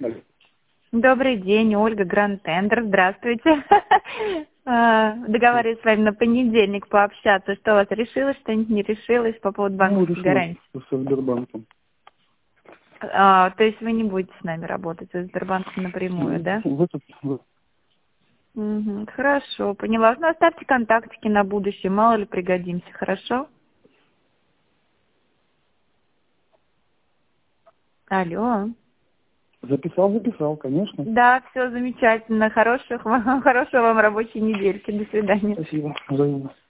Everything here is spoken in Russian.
Добрый день, Ольга, Гранд Тендер. Здравствуйте. Договариваюсь с вами на понедельник пообщаться. Что у вас решилось, что-нибудь не решилось по поводу банковской гарантии? Со Сбербанком. То есть вы не будете с нами работать, вы с Сбербанком напрямую, да? Угу, хорошо, поняла. Ну, оставьте контактики на будущее, мало ли пригодимся, хорошо? Алло. Записал, конечно. Да, все замечательно. Хорошего вам рабочей недельки. До свидания. Спасибо. Взаимно.